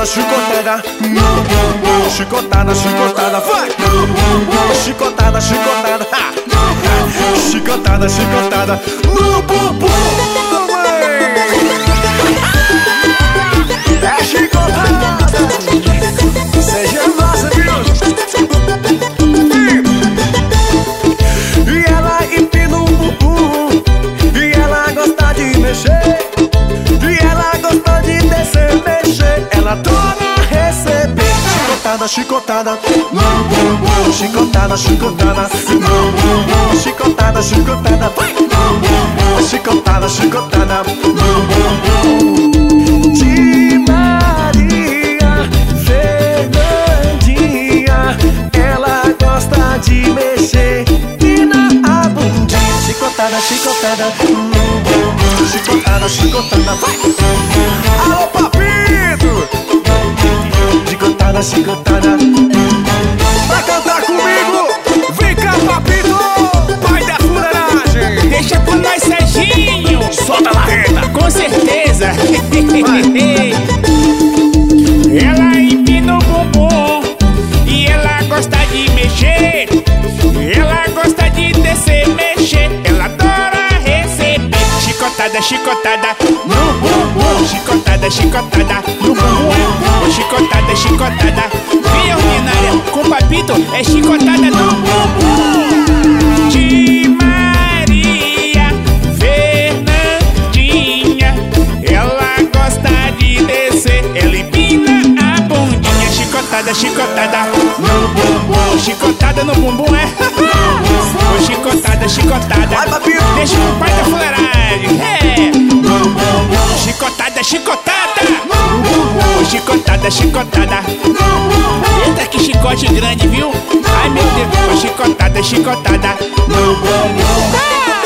chicotada no bumbum. Chicotada, chicotada, vai! Chicotada, chicotada, ha! Chicotada, chicotada no bumbum. É chicotada. Seja massa, viu? E ela empina o bumbum, e ela gosta de mexer, e ela gosta de descer, mexer. Ela adora receber. Chicotada, chicotada no bumbum. Chicotada, chicotada no bumbum. Chicotada, chicotada, vai! Chicotada, chicotada no bumbum. De Maria Fernandinha, ela gosta de mexer e na a bundinha. Chicotada, chicotada no bumbum. Chicotada, chicotada, vai! Alô, papito! Chicotada, chicotada. Vai cantar comigo? Vem cá, papito! Pai da fuleiragem! Deixa pra nós, Serginho! Solta a marreta! Com certeza! Ela empina o bumbum e ela gosta de mexer. Ela gosta de descer, mexer. Ela adora receber. Chicotada, chicotada no bumbum. Chicotada, chicotada no bumbum. Chicotada, chicotada. Vem ordinária com papito, é chicotada no bumbum. De Maria Fernandinha, ela gosta de descer. Ela empina a bundinha. Chicotada, chicotada no bumbum. Chicotada no bumbum, é? Chicotada, chicotada. Vai, papito! Deixa o pai da fuleiragem. É. Chicotada, chicotada. Chicotada, chicotada. Eita, que chicote grande, viu? Ai, meu Deus. Chicotada, chicotada no bumbum.